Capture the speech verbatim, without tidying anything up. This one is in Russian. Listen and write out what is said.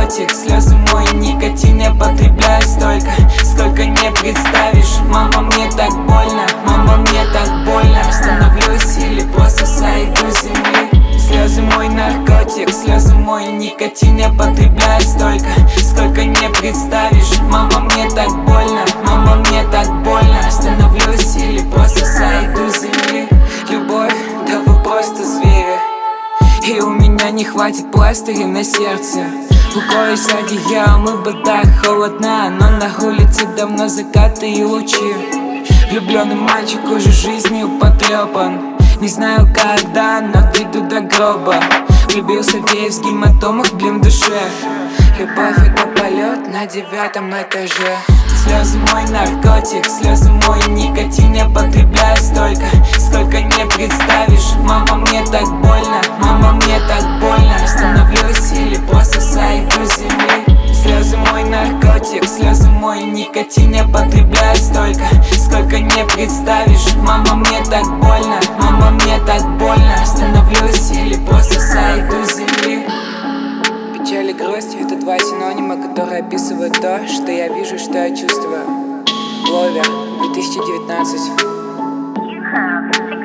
наркотик, слезы мой никотин. Я потребляю столько, сколько не представишь. Мама, мне так больно, мама, мне так больно. Становлюсь или просто сойду с земли. Слезы мой наркотик, слезы мой никотин. Я потребляю столько, сколько не представишь. Мама, мне так больно, мама, мне так больно. Становлюсь или просто сойду с земли. Любовь, да вы просто звери, и у меня не хватит пластыря на сердце. Укроюсь одеялом, ибо так холодно, но на улице давно закаты и лучи. Влюбленный мальчик уже жизнью потрепан. Не знаю когда, но дойду до гроба. Влюбился весь в гематомах, блин, в душе. Любовь — это полет на девятом этаже. Слезы мой наркотик, слезы мой никотин. Я потребляю столько, сколько не представишь. Мама, мне так больно, мама, мне так больно. Становлюсь или просто сойду с земли. Слезы мой наркотик, слезы мой никотин. Я потребляю столько, сколько не представишь. Мама, мне так больно, мама, мне так больно. Становлюсь или просто сойду с земли. Печаль и грусть — это два синонима, которые описывают то, что я вижу, что я чувствую. Ловер, две тысячи девятнадцать.